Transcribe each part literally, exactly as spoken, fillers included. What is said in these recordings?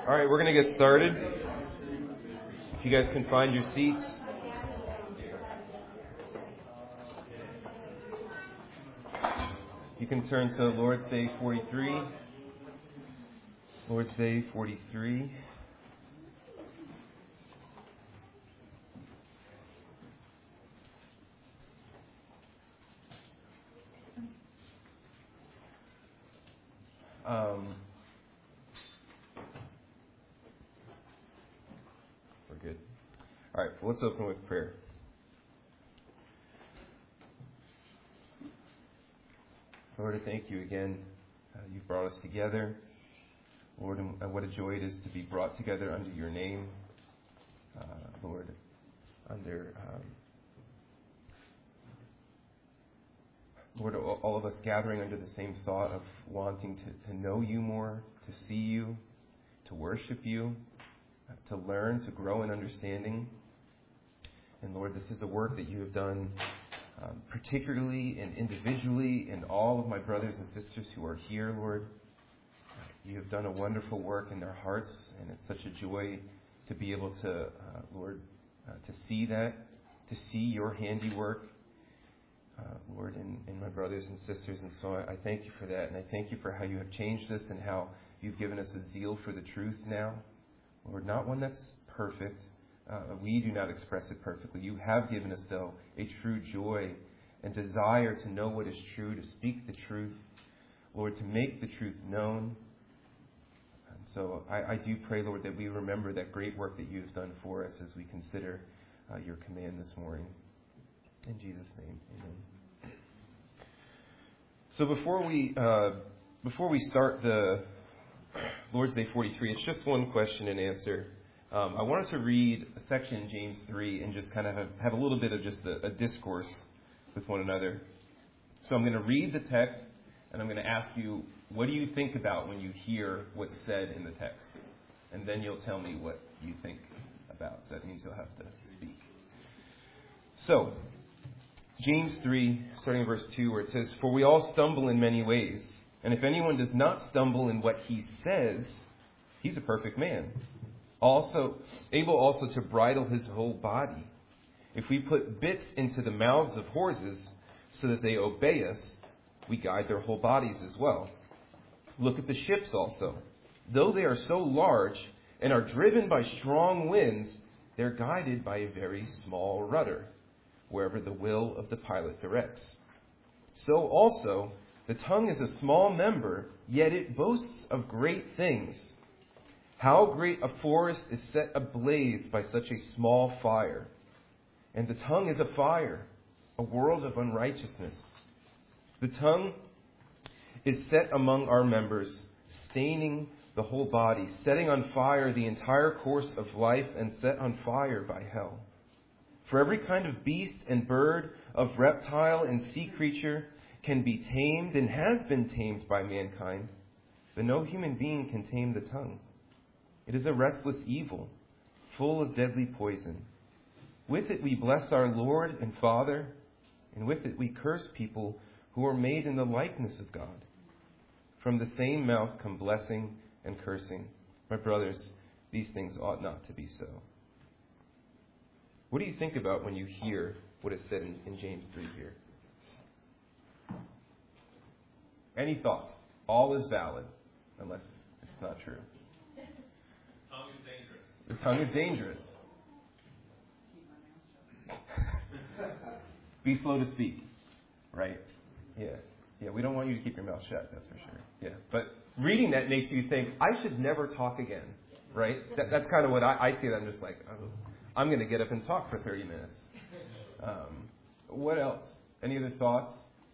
All right, we're going to get started. If you guys can find your seats. You can turn to Lord's Day forty-three. Lord's Day forty-three. Um, we're good. All right, well, let's open with prayer. Lord, I thank you again. Uh, you've brought us together. Lord, and what a joy it is to be brought together under your name. Uh, Lord, under, um, Lord, all of us gathering under the same thought of wanting to, to know you more, to see you, to worship you, to learn, to grow in understanding. And Lord, this is a work that you have done um, particularly and individually in all of my brothers and sisters who are here, Lord. You have done a wonderful work in their hearts, and it's such a joy to be able to, uh, Lord, uh, to see that, to see your handiwork, uh, Lord, in, in my brothers and sisters. And so I, I thank you for that, and I thank you for how you have changed us and how you've given us a zeal for the truth now. Lord, not one that's perfect. Uh, we do not express it perfectly. You have given us, though, a true joy and desire to know what is true, to speak the truth, Lord, to make the truth known. And so I, I do pray, Lord, that we remember that great work that you have done for us as we consider uh, your command this morning. In Jesus' name, amen. So before we uh, before we start the Lord's Day forty-three, it's just one question and answer. Um, I wanted to read a section in James three and just kind of have, have a little bit of just a, a discourse with one another. So I'm going to read the text, and I'm going to ask you, what do you think about when you hear what's said in the text? And then you'll tell me what you think about. So that means you'll have to speak. So, James three, starting in verse two, where it says, "For we all stumble in many ways, and if anyone does not stumble in what he says, he's a perfect man, also able also to bridle his whole body. If we put bits into the mouths of horses so that they obey us, we guide their whole bodies as well. Look at the ships also. Though they are so large and are driven by strong winds, they're guided by a very small rudder, wherever the will of the pilot directs. So also, the tongue is a small member, yet it boasts of great things. How great a forest is set ablaze by such a small fire. And the tongue is a fire, a world of unrighteousness. The tongue is set among our members, staining the whole body, setting on fire the entire course of life, and set on fire by hell. For every kind of beast and bird, of reptile and sea creature can be tamed and has been tamed by mankind, but no human being can tame the tongue. It is a restless evil, full of deadly poison. With it we bless our Lord and Father, and with it we curse people who are made in the likeness of God. From the same mouth come blessing and cursing. My brothers, these things ought not to be so." What do you think about when you hear what is said in, in James three here? Any thoughts? All is valid, unless it's not true. The tongue is dangerous. Be slow to speak, right? Yeah. Yeah, we don't want you to keep your mouth shut, that's for sure. Yeah. But reading that makes you think, I should never talk again, right? That, that's kind of what I, I see. I'm just like, oh, I'm going to get up and talk for thirty minutes. Um, what else? Any other thoughts?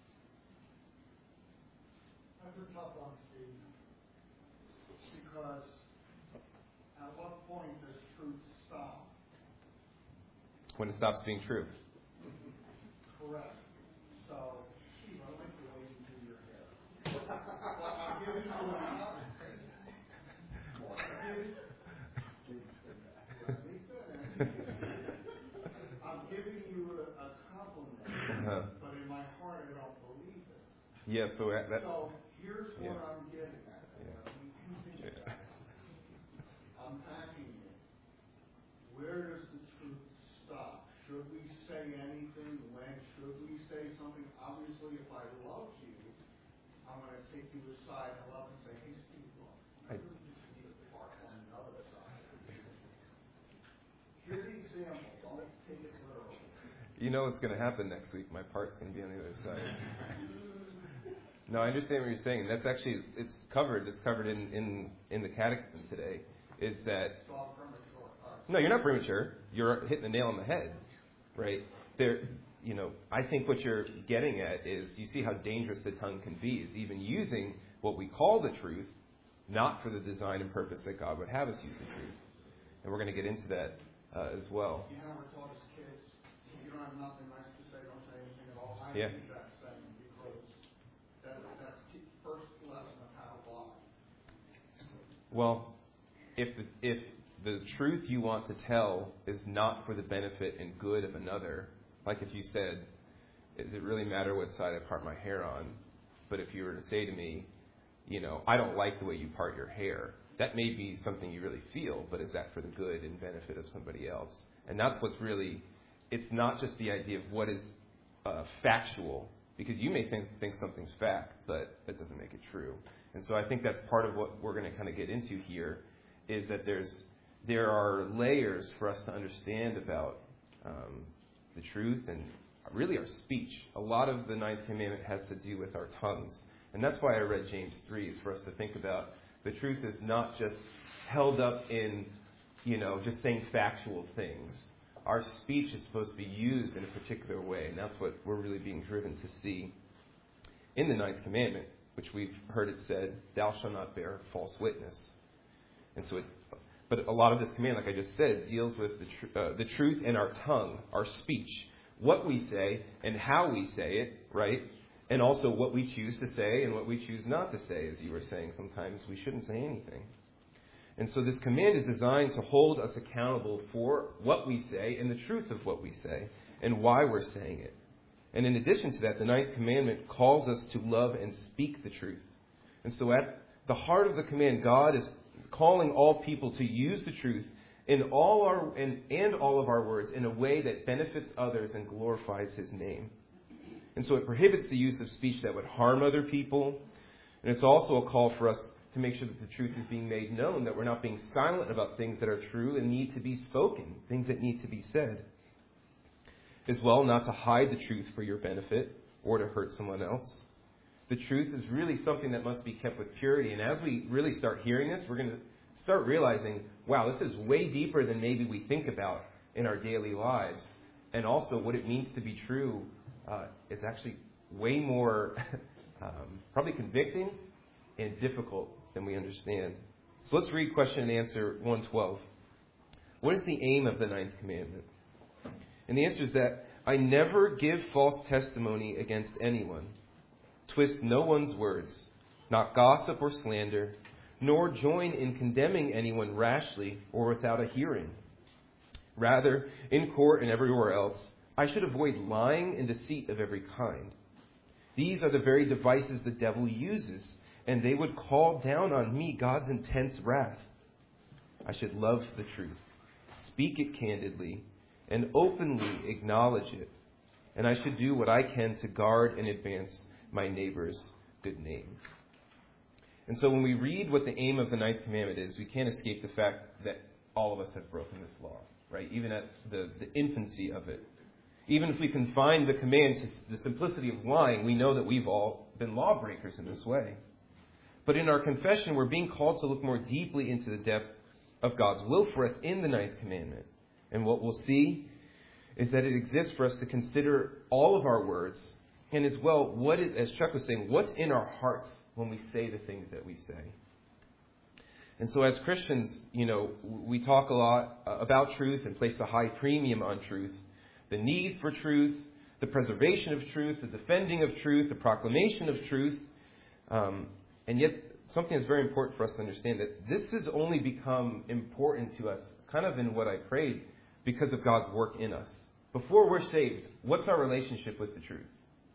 That's a tough one, Steve. Because at what point does truth stop? When it stops being true. Correct. So, Steve, I like the way you do your hair. I'm giving you a I'm giving you a, a compliment, uh-huh. But in my heart I don't believe it. Yeah, so that... So here's what yeah. I'm getting at. Yeah. You think Yeah. about it. where does the truth stop? Should we say anything? When should we say something? Obviously, if I love you, I'm going to take you aside and love and say, hey, Steve, look, I really just need a part on the other side. Here's the example. Don't take it literally. You know what's going to happen next week. My part's going to be on the other side. No, I understand what you're saying. That's actually, it's covered. It's covered in, in, in the catechism today. Is that, no, you're not premature. You're hitting the nail on the head, right? There, you know, I think what you're getting at is you see how dangerous the tongue can be, is even using what we call the truth, not for the design and purpose that God would have us use the truth. And we're going to get into that uh, as well. You know, we're taught as kids, if you don't have nothing nice to say, don't say anything at all. I yeah. hate that saying because that, that's the first lesson of how to lie. Well, if the, if the truth you want to tell is not for the benefit and good of another, like if you said, does it really matter what side I part my hair on? But if you were to say to me, you know, I don't like the way you part your hair, that may be something you really feel, but is that for the good and benefit of somebody else? And that's what's really, it's not just the idea of what is uh, factual, because you may think, think something's fact, but that doesn't make it true. And so I think that's part of what we're going to kind of get into here, is that there's there are layers for us to understand about um, the truth and really our speech. A lot of the Ninth Commandment has to do with our tongues. And that's why I read James three, is for us to think about the truth is not just held up in, you know, just saying factual things. Our speech is supposed to be used in a particular way, and that's what we're really being driven to see in the Ninth Commandment, which we've heard it said, thou shalt not bear false witness. And so it, but a lot of this command, like I just said, deals with the, tr- uh, the truth in our tongue, our speech, what we say and how we say it, right? And also what we choose to say and what we choose not to say, as you were saying. Sometimes we shouldn't say anything. And so this command is designed to hold us accountable for what we say and the truth of what we say and why we're saying it. And in addition to that, the Ninth Commandment calls us to love and speak the truth. And so at the heart of the command, God is calling all people to use the truth in all our in, and all of our words in a way that benefits others and glorifies His name. And so it prohibits the use of speech that would harm other people. And it's also a call for us to make sure that the truth is being made known, that we're not being silent about things that are true and need to be spoken, things that need to be said. As well, not to hide the truth for your benefit or to hurt someone else. The truth is really something that must be kept with purity. And as we really start hearing this, we're going to start realizing, wow, this is way deeper than maybe we think about in our daily lives. And also what it means to be true uh, is actually way more um, probably convicting and difficult than we understand. So let's read question and answer one twelve. What is the aim of the ninth commandment? And the answer is that I never give false testimony against anyone, twist no one's words, not gossip or slander, nor join in condemning anyone rashly or without a hearing. Rather, in court and everywhere else, I should avoid lying and deceit of every kind. These are the very devices the devil uses, and they would call down on me God's intense wrath. I should love the truth, speak it candidly, and openly acknowledge it. And I should do what I can to guard and advance my neighbor's good name. And so when we read what the aim of the ninth commandment is, we can't escape the fact that all of us have broken this law, right? Even at the, the infancy of it. Even if we confine the command to the simplicity of lying, we know that we've all been lawbreakers in this way. But in our confession, we're being called to look more deeply into the depth of God's will for us in the ninth commandment. And what we'll see is that it exists for us to consider all of our words, and as well, what is, as Chuck was saying, what's in our hearts when we say the things that we say. And so as Christians, you know, we talk a lot about truth and place a high premium on truth. The need for truth, the preservation of truth, the defending of truth, the proclamation of truth. Um, and yet, something that's very important for us to understand, that this has only become important to us, kind of in what I prayed, because of God's work in us. Before we're saved, what's our relationship with the truth?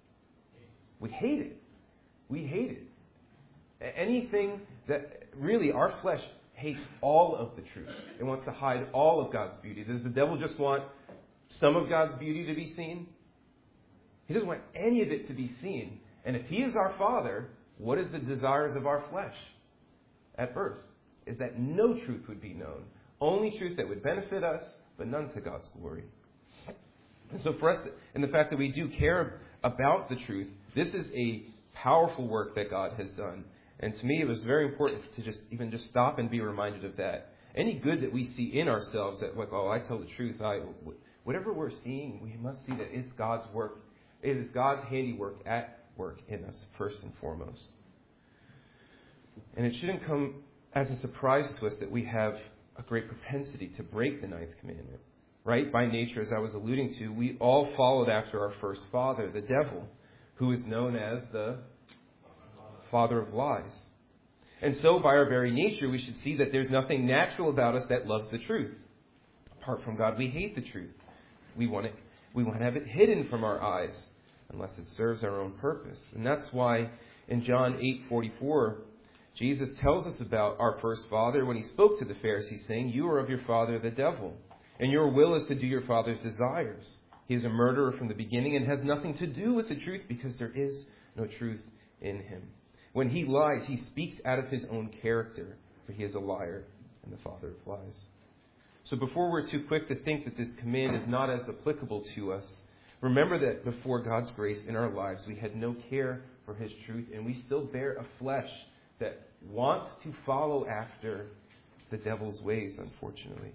We hate it. We hate it. Anything that really our flesh hates all of the truth. It wants to hide all of God's beauty. Does the devil just want some of God's beauty to be seen? He doesn't want any of it to be seen. And if he is our Father, what is the desires of our flesh at birth? Is that no truth would be known. Only truth that would benefit us, but none to God's glory. And so for us, and the fact that we do care about the truth, this is a powerful work that God has done. And to me, it was very important to just even just stop and be reminded of that. Any good that we see in ourselves, that like, oh, I tell the truth, I, whatever we're seeing, we must see that it's God's work. It is God's handiwork at work in us, first and foremost. And it shouldn't come as a surprise to us that we have a great propensity to break the ninth commandment. Right? By nature, as I was alluding to, we all followed after our first father, the devil, who is known as the father of lies. And so, by our very nature, we should see that there's nothing natural about us that loves the truth. Apart from God, we hate the truth. We want it, we want to have it hidden from our eyes, unless it serves our own purpose. And that's why in John eight forty-four, Jesus tells us about our first father when he spoke to the Pharisees, saying, "You are of your father, the devil, and your will is to do your father's desires. He is a murderer from the beginning and has nothing to do with the truth because there is no truth in him. When he lies, he speaks out of his own character, for he is a liar and the father of lies." So before we're too quick to think that this command is not as applicable to us, remember that before God's grace in our lives, we had no care for his truth, and we still bear a flesh that wants to follow after the devil's ways, unfortunately.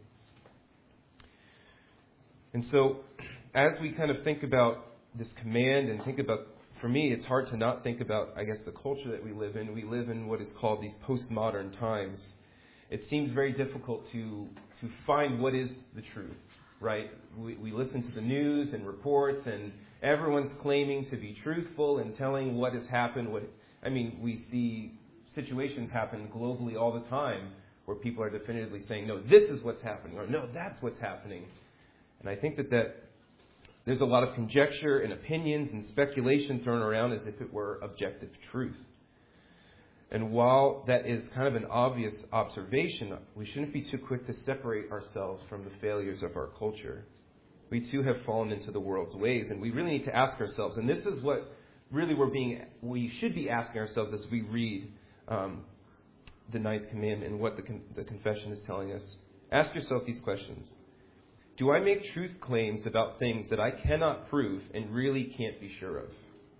And so, as we kind of think about this command and think about, for me, it's hard to not think about, I guess, the culture that we live in. We live in what is called these postmodern times. It seems very difficult to to find what is the truth, right? We, we listen to the news and reports, and everyone's claiming to be truthful and telling what has happened. What I mean, we see situations happen globally all the time where people are definitively saying, no, this is what's happening, or no, that's what's happening. And I think that, that there's a lot of conjecture and opinions and speculation thrown around as if it were objective truth. And while that is kind of an obvious observation, we shouldn't be too quick to separate ourselves from the failures of our culture. We too have fallen into the world's ways, and we really need to ask ourselves, and this is what really we're being, we should be asking ourselves as we read um, the ninth commandment and what the, con- the confession is telling us. Ask yourself these questions. Do I make truth claims about things that I cannot prove and really can't be sure of?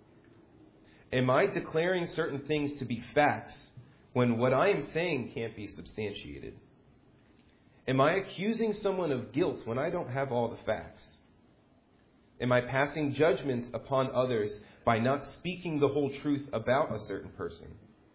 Am I declaring certain things to be facts when what I am saying can't be substantiated? Am I accusing someone of guilt when I don't have all the facts? Am I passing judgments upon others by not speaking the whole truth about a certain person?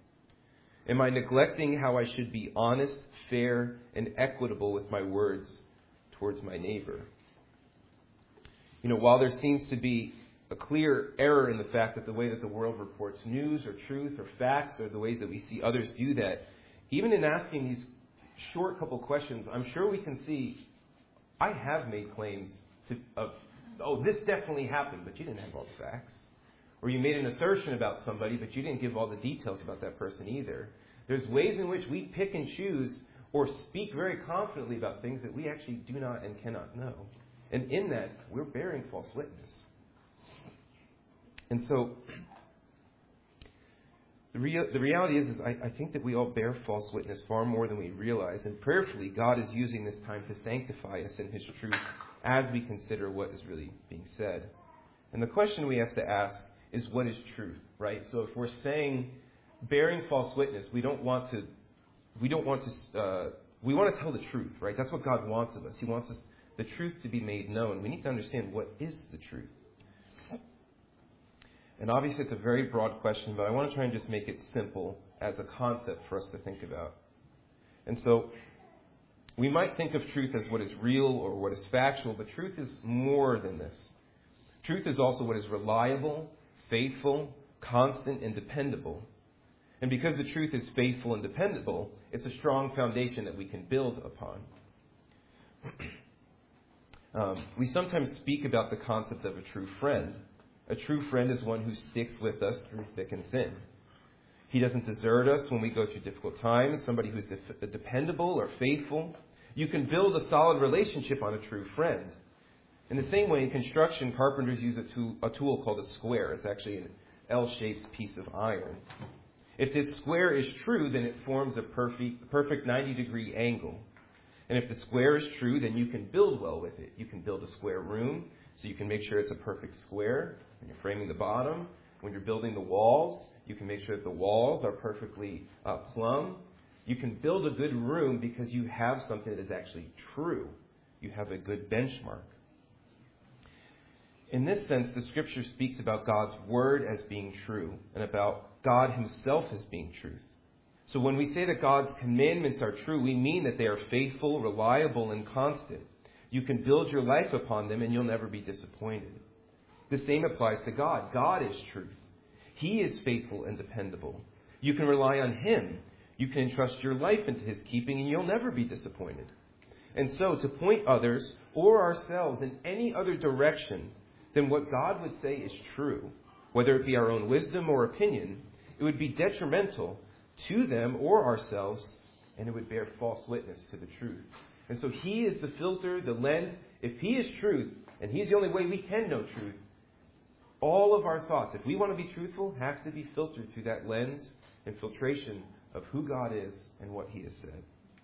Am I neglecting how I should be honest, fair, and equitable with my words towards my neighbor? You know, while there seems to be a clear error in the fact that the way that the world reports news or truth or facts or the ways that we see others do that, even in asking these short couple questions, I'm sure we can see, I have made claims to, of, oh, this definitely happened, but you didn't have all the facts. Or you made an assertion about somebody, but you didn't give all the details about that person either. There's ways in which we pick and choose or speak very confidently about things that we actually do not and cannot know. And in that, we're bearing false witness. And so, the, rea- the reality is, is I, I think that we all bear false witness far more than we realize. And prayerfully, God is using this time to sanctify us in his truth as we consider what is really being said. And the question we have to ask is, what is truth, right? So if we're saying bearing false witness, we don't want to, we don't want to, uh, we want to tell the truth, right? That's what God wants of us. He wants us, the truth to be made known. We need to understand what is the truth. And obviously it's a very broad question, but I want to try and just make it simple as a concept for us to think about. And so we might think of truth as what is real or what is factual, but truth is more than this. Truth is also what is reliable, faithful, constant, and dependable. And because the truth is faithful and dependable, it's a strong foundation that we can build upon. um, we sometimes speak about the concept of a true friend. A true friend is one who sticks with us through thick and thin. He doesn't desert us when we go through difficult times, somebody who's de- dependable or faithful. You can build a solid relationship on a true friend. In the same way, in construction, carpenters use a tool, a tool called a square. It's actually an L-shaped piece of iron. If this square is true, then it forms a perfect, perfect ninety-degree angle. And if the square is true, then you can build well with it. You can build a square room, so you can make sure it's a perfect square when you're framing the bottom. When you're building the walls, you can make sure that the walls are perfectly uh, plumb. You can build a good room because you have something that is actually true. You have a good benchmark. In this sense, the Scripture speaks about God's Word as being true and about God Himself as being truth. So when we say that God's commandments are true, we mean that they are faithful, reliable, and constant. You can build your life upon them and you'll never be disappointed. The same applies to God. God is truth. He is faithful and dependable. You can rely on Him. You can entrust your life into His keeping and you'll never be disappointed. And so to point others or ourselves in any other direction than what God would say is true, whether it be our own wisdom or opinion, it would be detrimental to them or ourselves, and it would bear false witness to the truth. And so He is the filter, the lens. If He is truth, and He's the only way we can know truth, all of our thoughts, if we want to be truthful, have to be filtered through that lens and filtration of who God is and what He has said.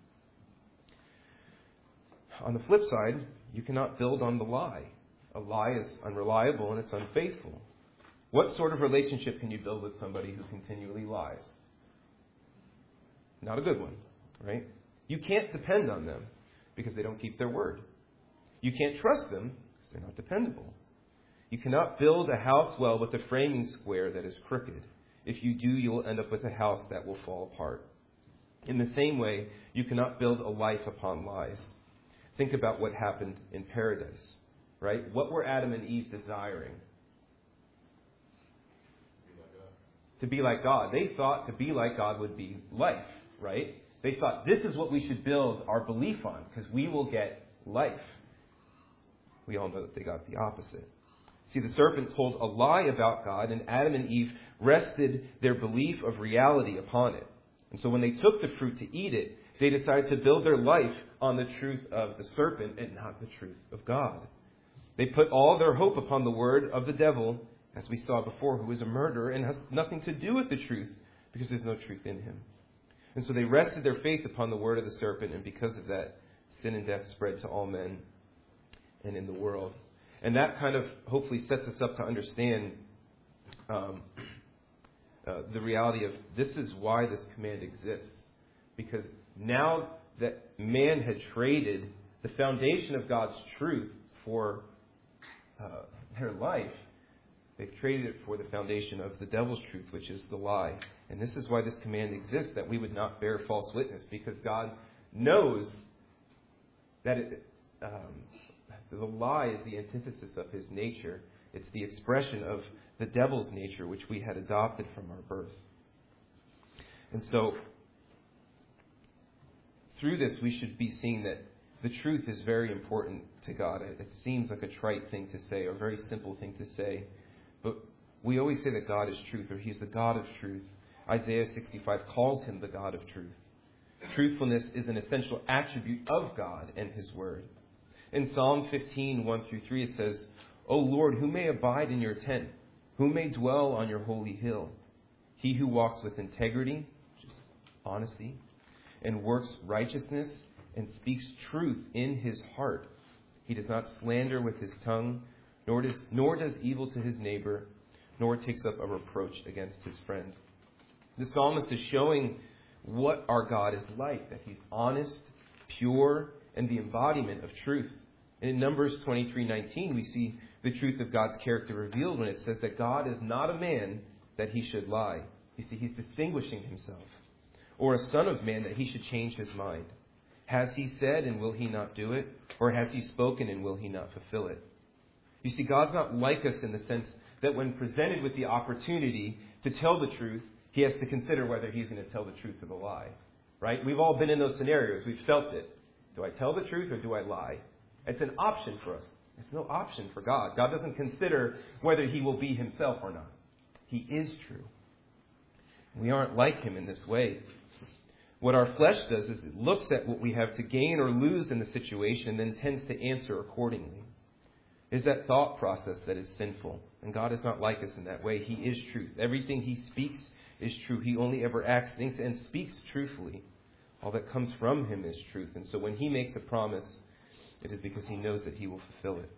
On the flip side, you cannot build on the lie. A lie is unreliable and it's unfaithful. What sort of relationship can you build with somebody who continually lies? Not a good one, right? You can't depend on them because they don't keep their word. You can't trust them because they're not dependable. You cannot build a house well with a framing square that is crooked. If you do, you will end up with a house that will fall apart. In the same way, you cannot build a life upon lies. Think about what happened in paradise, right? What were Adam and Eve desiring? To be like God. They thought to be like God would be life, right? They thought this is what we should build our belief on because we will get life. We all know that they got the opposite. See, the serpent told a lie about God, and Adam and Eve rested their belief of reality upon it. And so when they took the fruit to eat it, they decided to build their life on the truth of the serpent and not the truth of God. They put all their hope upon the word of the devil, as we saw before, who is a murderer and has nothing to do with the truth because there's no truth in him. And so they rested their faith upon the word of the serpent, and because of that, sin and death spread to all men and in the world. And that kind of hopefully sets us up to understand um, uh, the reality of this is why this command exists. Because now that man had traded the foundation of God's truth for uh, their life, they've traded it for the foundation of the devil's truth, which is the lie. And this is why this command exists, that we would not bear false witness, because God knows that it, um, the lie is the antithesis of His nature. It's the expression of the devil's nature, which we had adopted from our birth. And so, through this, we should be seeing that the truth is very important to God. It, it seems like a trite thing to say, or a very simple thing to say. But we always say that God is truth, or He's the God of truth. Isaiah sixty-five calls Him the God of truth. Truthfulness is an essential attribute of God and His Word. In Psalm fifteen, one through three, it says, O Lord, who may abide in your tent? Who may dwell on your holy hill? He who walks with integrity, which is honesty, and works righteousness, and speaks truth in his heart. He does not slander with his tongue, nor does, nor does evil to his neighbor, nor takes up a reproach against his friend. The psalmist is showing what our God is like, that He's honest, pure, and the embodiment of truth. And in Numbers twenty-three nineteen, we see the truth of God's character revealed when it says that God is not a man that He should lie. You see, He's distinguishing Himself. Or a son of man that He should change His mind. Has He said, and will He not do it? Or has He spoken, and will He not fulfill it? You see, God's not like us in the sense that when presented with the opportunity to tell the truth, He has to consider whether He's going to tell the truth or the lie. Right? We've all been in those scenarios. We've felt it. Do I tell the truth or do I lie? It's an option for us. It's no option for God. God doesn't consider whether He will be Himself or not. He is true. We aren't like him in this way. What our flesh does is it looks at what we have to gain or lose in the situation and then tends to answer accordingly. It is that thought process that is sinful. And God is not like us in that way. He is truth. Everything he speaks is true. He only ever acts, thinks, and speaks truthfully. All that comes from him is truth. And so when he makes a promise, it is because he knows that he will fulfill it.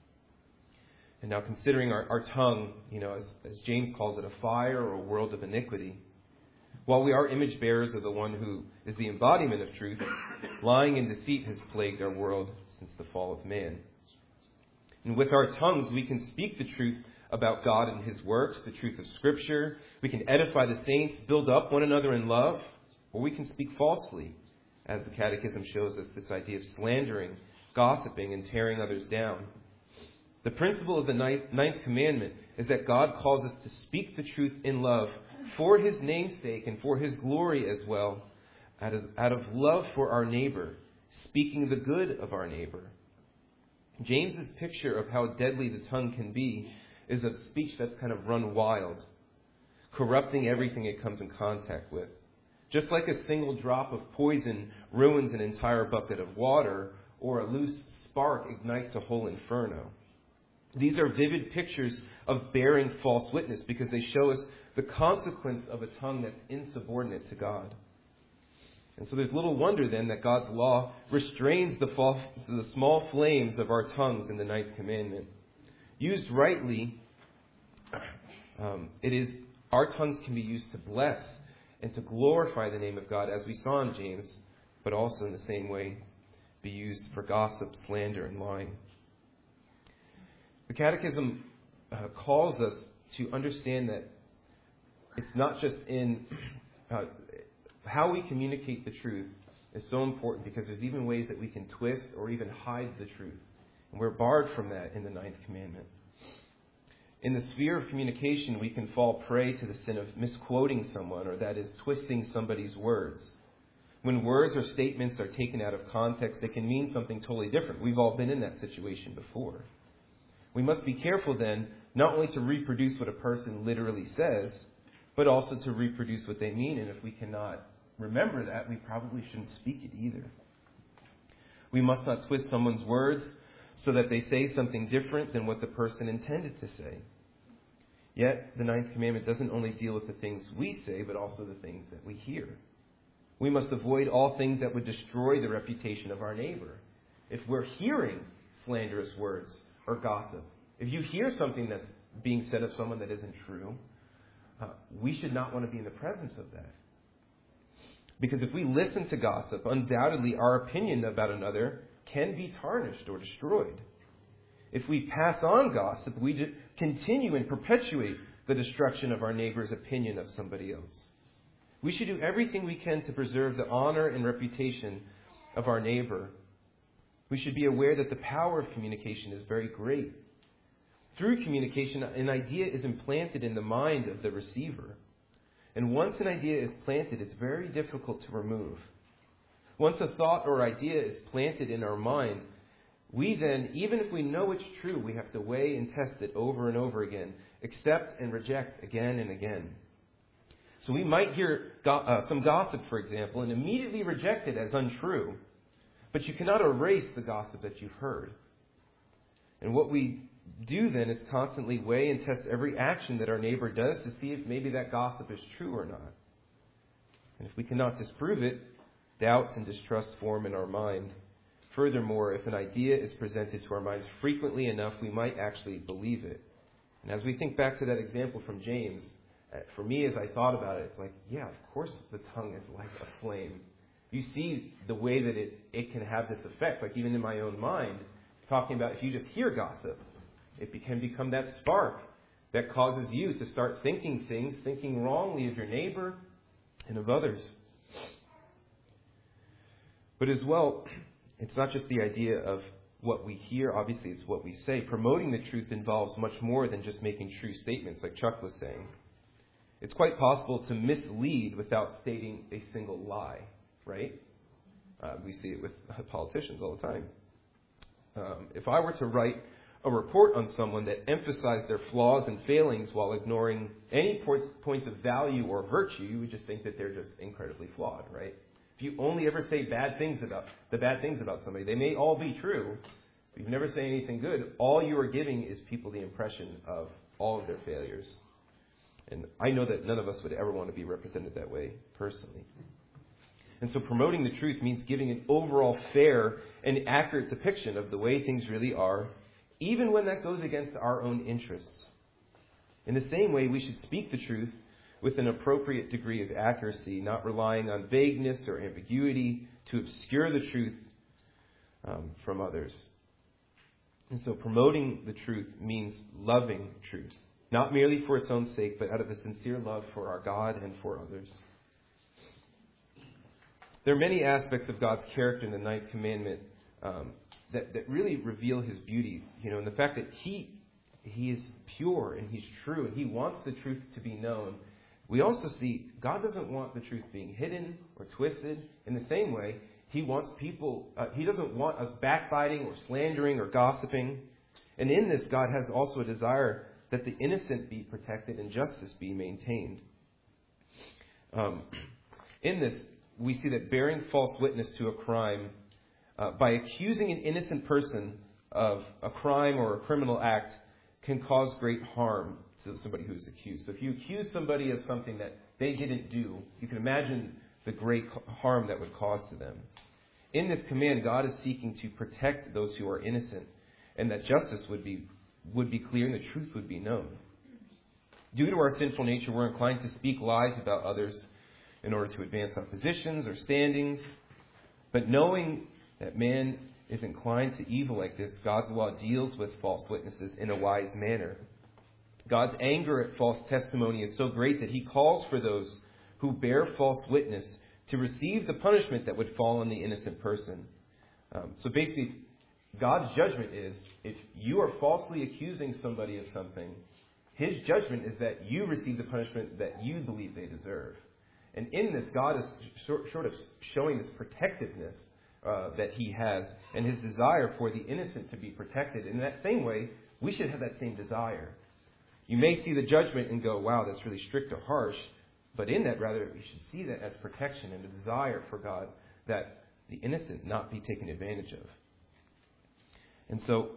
And now considering our, our tongue, you know, as, as James calls it, a fire or a world of iniquity. While we are image bearers of the one who is the embodiment of truth, lying and deceit has plagued our world since the fall of man. And with our tongues, we can speak the truth about God and his works, the truth of Scripture. We can edify the saints, build up one another in love, or we can speak falsely, as the Catechism shows us, this idea of slandering, gossiping, and tearing others down. The principle of the ninth, ninth commandment is that God calls us to speak the truth in love for his name's sake and for his glory as well, out of, out of love for our neighbor, speaking the good of our neighbor. James's picture of how deadly the tongue can be is of speech that's kind of run wild, corrupting everything it comes in contact with. Just like a single drop of poison ruins an entire bucket of water, or a loose spark ignites a whole inferno. These are vivid pictures of bearing false witness because they show us the consequence of a tongue that's insubordinate to God. And so there's little wonder then that God's law restrains the, false, the small flames of our tongues in the ninth commandment. Used rightly, um, it is our tongues can be used to bless and to glorify the name of God, as we saw in James, but also in the same way be used for gossip, slander, and lying. The Catechism uh, calls us to understand that it's not just in uh, how we communicate the truth is so important, because there's even ways that we can twist or even hide the truth. And we're barred from that in the ninth commandment. In the sphere of communication, we can fall prey to the sin of misquoting someone, or that is, twisting somebody's words. When words or statements are taken out of context, they can mean something totally different. We've all been in that situation before. We must be careful then, not only to reproduce what a person literally says, but also to reproduce what they mean. And if we cannot remember that, we probably shouldn't speak it either. We must not twist someone's words so that they say something different than what the person intended to say. Yet, the ninth commandment doesn't only deal with the things we say, but also the things that we hear. We must avoid all things that would destroy the reputation of our neighbor. If we're hearing slanderous words or gossip, if you hear something that's being said of someone that isn't true, uh, we should not want to be in the presence of that. Because if we listen to gossip, undoubtedly our opinion about another can be tarnished or destroyed. If we pass on gossip, we d- continue and perpetuate the destruction of our neighbor's opinion of somebody else. We should do everything we can to preserve the honor and reputation of our neighbor. We should be aware that the power of communication is very great. Through communication, an idea is implanted in the mind of the receiver. And once an idea is planted, it's very difficult to remove. Once a thought or idea is planted in our mind, we then, even if we know it's true, we have to weigh and test it over and over again, accept and reject again and again. So we might hear go- uh, some gossip, for example, and immediately reject it as untrue. But you cannot erase the gossip that you've heard. And what we do then is constantly weigh and test every action that our neighbor does to see if maybe that gossip is true or not. And if we cannot disprove it, doubts and distrust form in our mind. Furthermore, if an idea is presented to our minds frequently enough, we might actually believe it. And as we think back to that example from James, for me, as I thought about it, it's like, yeah, of course the tongue is like a flame. You see the way that it, it can have this effect, like even in my own mind, talking about if you just hear gossip, it can become that spark that causes you to start thinking things, thinking wrongly of your neighbor and of others. But as well, it's not just the idea of what we hear, obviously it's what we say. Promoting the truth involves much more than just making true statements, like Chuck was saying. It's quite possible to mislead without stating a single lie, right? Uh, we see it with politicians all the time. Um, if I were to write a report on someone that emphasized their flaws and failings while ignoring any points, points of value or virtue, you would just think that they're just incredibly flawed, right? If you only ever say bad things about the bad things about somebody, they may all be true. If you never say anything good, all you are giving is people the impression of all of their failures. And I know that none of us would ever want to be represented that way personally. And so promoting the truth means giving an overall fair and accurate depiction of the way things really are, even when that goes against our own interests. In the same way, we should speak the truth with an appropriate degree of accuracy, not relying on vagueness or ambiguity to obscure the truth um, from others. And so promoting the truth means loving truth, not merely for its own sake, but out of a sincere love for our God and for others. There are many aspects of God's character in the ninth commandment um, that, that really reveal His beauty. You know, and the fact that He He is pure and He's true and He wants the truth to be known. We also see God doesn't want the truth being hidden or twisted. In the same way, He wants people, uh, He doesn't want us backbiting or slandering or gossiping. And in this, God has also a desire that the innocent be protected and justice be maintained. Um, in this, we see that bearing false witness to a crime uh, by accusing an innocent person of a crime or a criminal act can cause great harm to somebody who's accused. So if you accuse somebody of something that they didn't do, you can imagine the great harm that would cause to them. In this command, God is seeking to protect those who are innocent, and that justice would be would be clear and the truth would be known. Due to our sinful nature, we're inclined to speak lies about others in order to advance our positions or standings. But knowing that man is inclined to evil like this, God's law deals with false witnesses in a wise manner. God's anger at false testimony is so great that He calls for those who bear false witness to receive the punishment that would fall on the innocent person. Um, so basically, God's judgment is, if you are falsely accusing somebody of something, His judgment is that you receive the punishment that you believe they deserve. And in this, God is sort of showing this protectiveness uh, that He has and His desire for the innocent to be protected. In that same way, we should have that same desire. You may see the judgment and go, wow, that's really strict or harsh. But in that, rather, we should see that as protection and a desire for God that the innocent not be taken advantage of. And so,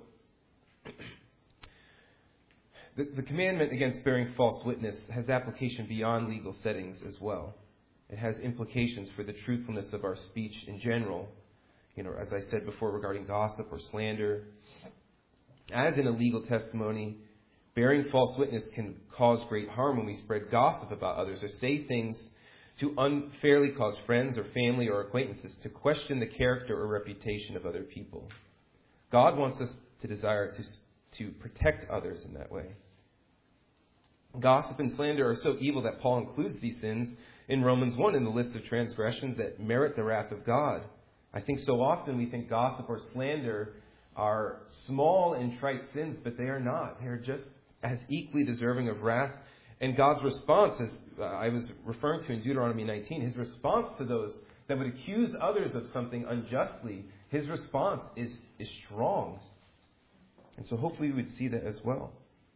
the, the commandment against bearing false witness has application beyond legal settings as well. It has implications for the truthfulness of our speech in general. You know, as I said before, regarding gossip or slander. As in a legal testimony, bearing false witness can cause great harm when we spread gossip about others or say things to unfairly cause friends or family or acquaintances to question the character or reputation of other people. God wants us to desire to, to protect others in that way. Gossip and slander are so evil that Paul includes these sins in Romans one in the list of transgressions that merit the wrath of God. I think so often we think gossip or slander are small and trite sins, but they are not. They are just as equally deserving of wrath. And God's response, as uh, I was referring to in Deuteronomy nineteen, His response to those that would accuse others of something unjustly, His response is, is strong. And so hopefully we would see that as well.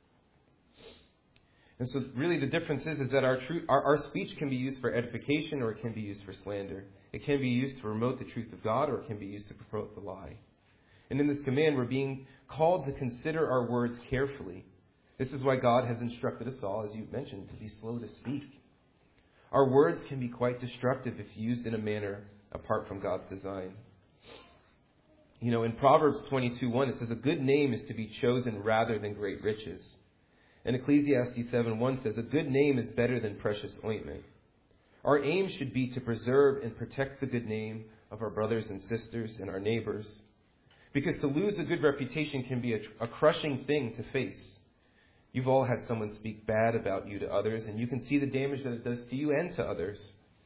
And so really the difference is, is that our, truth, our, our speech can be used for edification or it can be used for slander. It can be used to promote the truth of God or it can be used to promote the lie. And in this command, we're being called to consider our words carefully. This is why God has instructed us all, as you mentioned, to be slow to speak. Our words can be quite destructive if used in a manner apart from God's design. You know, in Proverbs twenty-two one, it says, a good name is to be chosen rather than great riches. And Ecclesiastes seven one says, a good name is better than precious ointment. Our aim should be to preserve and protect the good name of our brothers and sisters and our neighbors. Because to lose a good reputation can be a, a crushing thing to face. You've all had someone speak bad about you to others, and you can see the damage that it does to you and to others.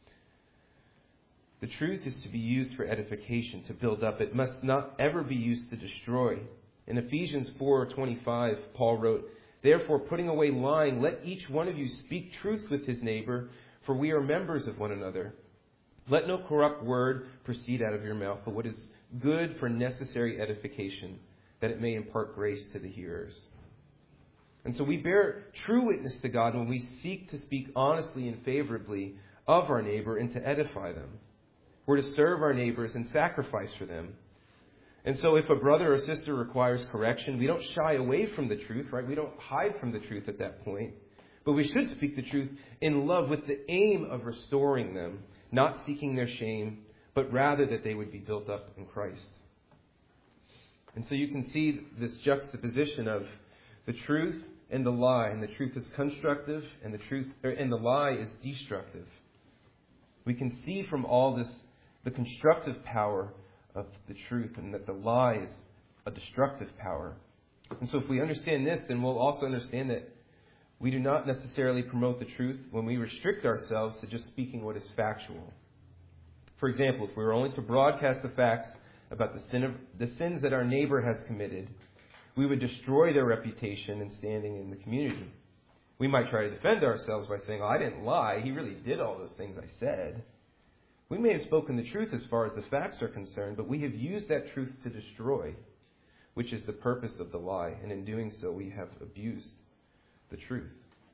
The truth is to be used for edification, to build up. It must not ever be used to destroy. In Ephesians four twenty-five, Paul wrote, therefore, putting away lying, let each one of you speak truth with his neighbor, for we are members of one another. Let no corrupt word proceed out of your mouth, but what is good for necessary edification, that it may impart grace to the hearers. And so we bear true witness to God when we seek to speak honestly and favorably of our neighbor and to edify them. We're to serve our neighbors and sacrifice for them. And so if a brother or sister requires correction, we don't shy away from the truth, right? We don't hide from the truth at that point. But we should speak the truth in love with the aim of restoring them, not seeking their shame, but rather that they would be built up in Christ. And so you can see this juxtaposition of the truth and the lie, and the truth is constructive, and the truth or, and the lie is destructive. We can see from all this the constructive power of the truth, and that the lie is a destructive power. And so if we understand this, then we'll also understand that we do not necessarily promote the truth when we restrict ourselves to just speaking what is factual. For example, if we were only to broadcast the facts about the sin of the sins that our neighbor has committed, we would destroy their reputation and standing in the community. We might try to defend ourselves by saying, "Oh, I didn't lie. He really did all those things I said." We may have spoken the truth as far as the facts are concerned, but we have used that truth to destroy, which is the purpose of the lie. And in doing so, we have abused the truth.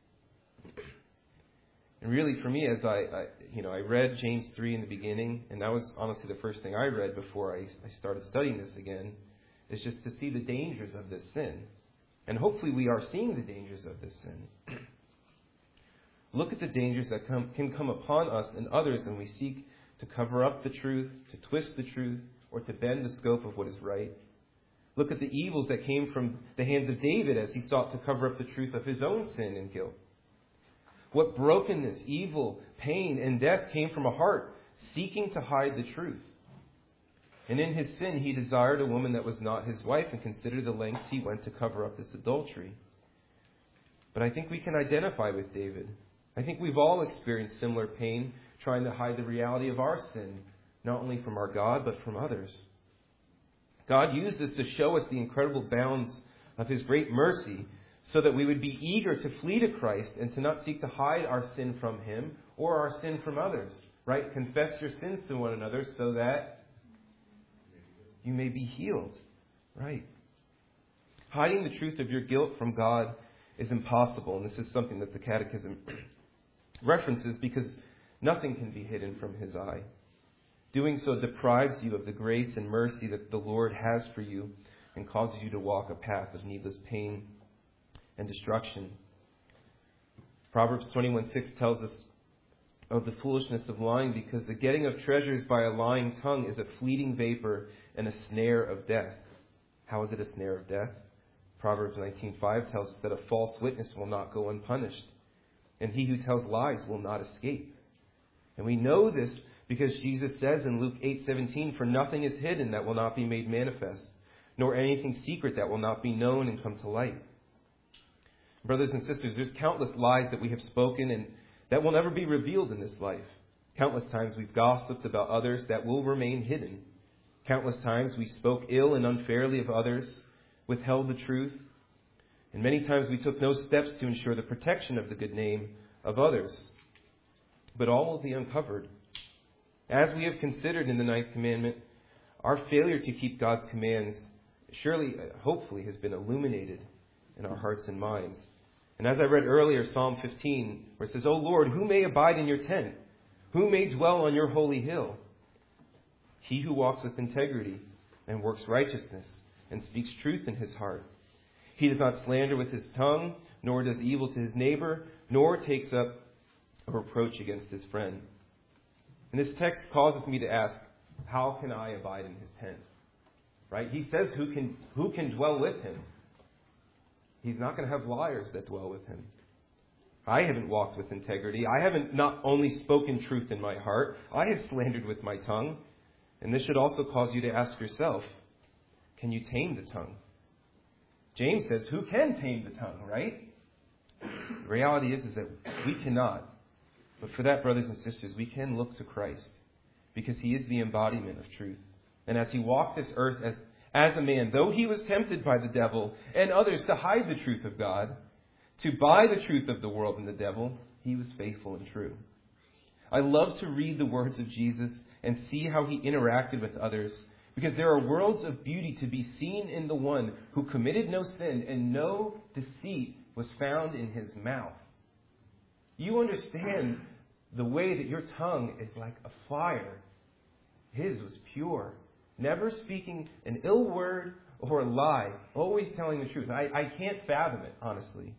And really, for me, as I, I, you know, I read James three in the beginning, and that was honestly the first thing I read before I, I started studying this again, is just to see the dangers of this sin. And hopefully we are seeing the dangers of this sin. Look at the dangers that come, can come upon us and others when we seek to cover up the truth, to twist the truth, or to bend the scope of what is right. Look at the evils that came from the hands of David as he sought to cover up the truth of his own sin and guilt. What brokenness, evil, pain, and death came from a heart seeking to hide the truth. And in his sin, he desired a woman that was not his wife, and considered the lengths he went to cover up this adultery. But I think we can identify with David. I think we've all experienced similar pain trying to hide the reality of our sin, not only from our God, but from others. God used this to show us the incredible bounds of his great mercy, so that we would be eager to flee to Christ and to not seek to hide our sin from him or our sin from others. Right? Confess your sins to one another so that you may be healed. Right? Hiding the truth of your guilt from God is impossible. And this is something that the Catechism references, because nothing can be hidden from his eye. Doing so deprives you of the grace and mercy that the Lord has for you and causes you to walk a path of needless pain and destruction. Proverbs twenty-one six tells us of the foolishness of lying, because the getting of treasures by a lying tongue is a fleeting vapor and a snare of death. How is it a snare of death? Proverbs nineteen five tells us that a false witness will not go unpunished, and he who tells lies will not escape. And we know this because Jesus says in Luke eight seventeen, "For nothing is hidden that will not be made manifest, nor anything secret that will not be known and come to light." Brothers and sisters, there's countless lies that we have spoken and that will never be revealed in this life. Countless times we've gossiped about others that will remain hidden. Countless times we spoke ill and unfairly of others, withheld the truth, and many times we took no steps to ensure the protection of the good name of others. But all will be uncovered. As we have considered in the ninth commandment, our failure to keep God's commands surely, hopefully, has been illuminated in our hearts and minds. And as I read earlier, Psalm fifteen, where it says, "O Lord, who may abide in your tent? Who may dwell on your holy hill? He who walks with integrity and works righteousness and speaks truth in his heart. He does not slander with his tongue, nor does evil to his neighbor, nor takes up a reproach against his friend." And this text causes me to ask, how can I abide in his tent? Right? He says who can who can dwell with him. He's not going to have liars that dwell with him. I haven't walked with integrity. I haven't not only spoken truth in my heart, I have slandered with my tongue. And this should also cause you to ask yourself, can you tame the tongue? James says, who can tame the tongue, right? The reality is, is that we cannot. But for that, brothers and sisters, we can look to Christ, because he is the embodiment of truth. And as he walked this earth as As a man, though he was tempted by the devil and others to hide the truth of God, to buy the truth of the world and the devil, he was faithful and true. I love to read the words of Jesus and see how he interacted with others Because there are worlds of beauty to be seen in the one who committed no sin and no deceit was found in his mouth. You understand the way that your tongue is like a fire. His was pure, never speaking an ill word or a lie, always telling the truth. I, I can't fathom it, honestly.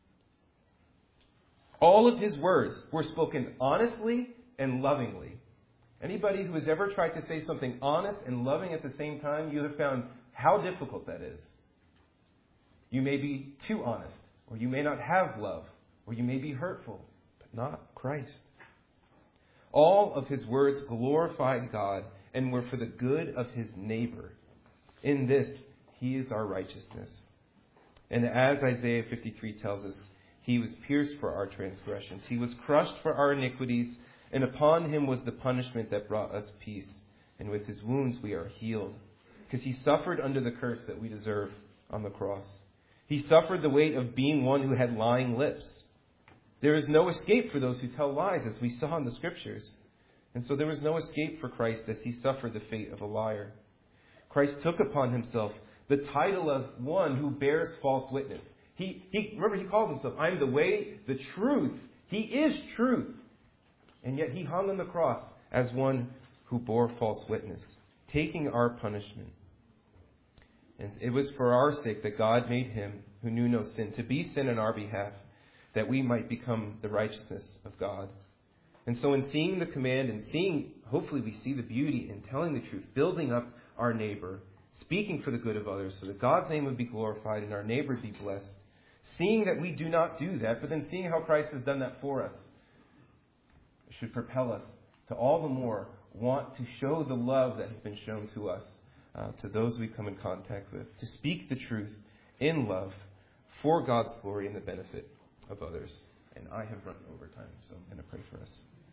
All of his words were spoken honestly and lovingly. Anybody who has ever tried to say something honest and loving at the same time, you have found how difficult that is. You may be too honest, or you may not have love, or you may be hurtful, but not Christ. All of his words glorified God and were for the good of his neighbor. In this, he is our righteousness. And as Isaiah fifty-three tells us, he was pierced for our transgressions. He was crushed for our iniquities, and upon him was the punishment that brought us peace. And with his wounds we are healed. Because he suffered under the curse that we deserve on the cross. He suffered the weight of being one who had lying lips. There is no escape for those who tell lies, as we saw in the Scriptures. And so there was no escape for Christ as he suffered the fate of a liar. Christ took upon himself the title of one who bears false witness. He, he remember, he called himself, I am the way, the truth. He is truth. And yet he hung on the cross as one who bore false witness, taking our punishment. And it was for our sake that God made him who knew no sin to be sin on our behalf, that we might become the righteousness of God. And so in seeing the command and seeing, hopefully we see the beauty in telling the truth, building up our neighbor, speaking for the good of others so that God's name would be glorified and our neighbor be blessed. Seeing that we do not do that, but then seeing how Christ has done that for us, should propel us to all the more want to show the love that has been shown to us, uh, to those we come in contact with, to speak the truth in love for God's glory and the benefit of others. And I have run over time, so I'm going to pray for us.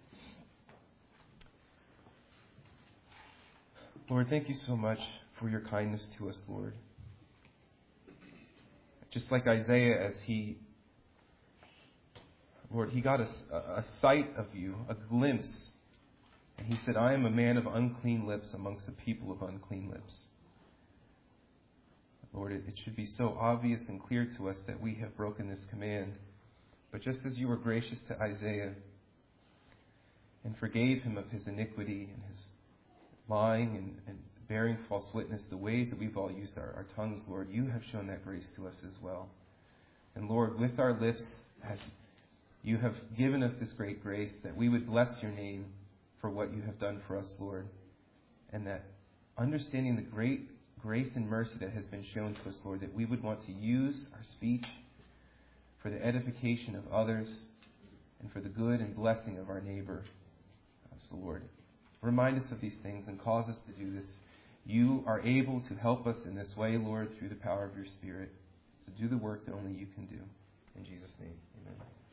Lord, thank you so much for your kindness to us, Lord. Just like Isaiah, as he, Lord, he got a, a sight of you, a glimpse. And he said, I am a man of unclean lips amongst the people of unclean lips. Lord, it, it should be so obvious and clear to us that we have broken this command. But just as you were gracious to Isaiah and forgave him of his iniquity and his lying and, and bearing false witness, the ways that we've all used our, our tongues, Lord, you have shown that grace to us as well. And Lord, with our lips, as you have given us this great grace, that we would bless your name for what you have done for us, Lord. And that understanding the great grace and mercy that has been shown to us, Lord, that we would want to use our speech for the edification of others and for the good and blessing of our neighbor. So, Lord, remind us of these things and cause us to do this. You are able to help us in this way, Lord, through the power of your Spirit. So do the work that only you can do. In Jesus' name, amen.